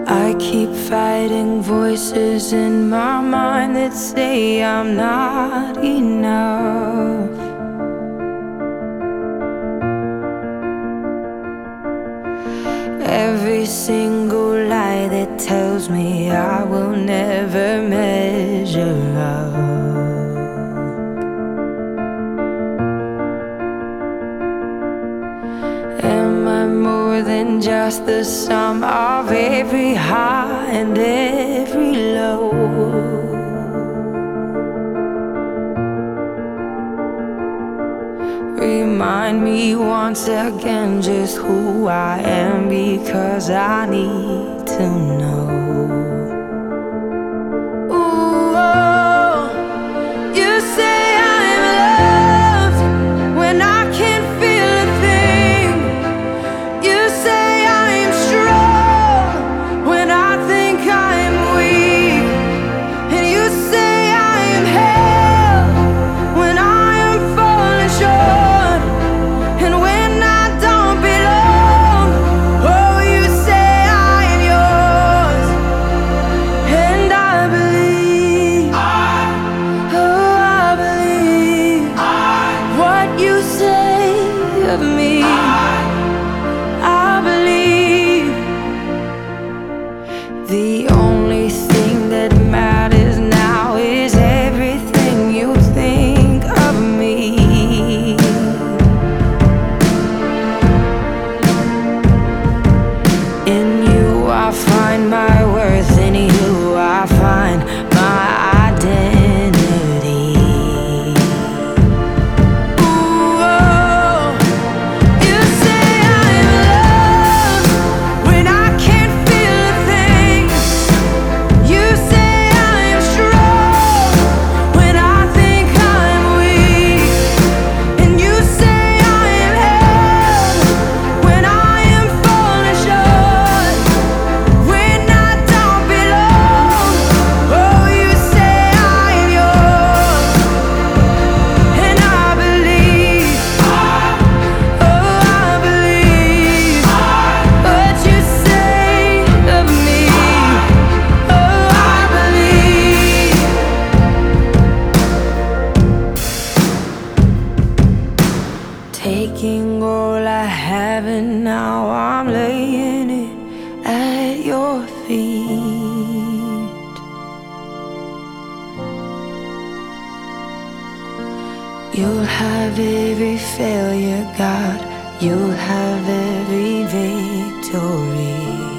I keep fighting voices in my mind that say I'm not enough. Every single lie that tells me I will never measure up. Am I more than just the sum of every high and every low? Remind me once again just who I am, because I need to know. Ooh, oh, you say I'm loved when I can't feel a thing. You say I'm strong when I think I'm weak. And you say I am held when I am falling short. And when I don't belong, oh, you say I am yours. And I believe, oh, I believe what you say of me. I believe the only thing that matters now is everything you think of me. In you I find my worth, in you I find my identity. Ooh, oh, you say I'm loved when I can't feel a thing. You say I'm strong when I think I'm weak. And you say I am held when I am falling short. When I don't belong, oh, you say I am yours. And I believe, oh, I believe what you say of me. Oh, I believe. Taking all I have and now I'm laying it at your feet. You'll have every failure, God. You'll have every victory.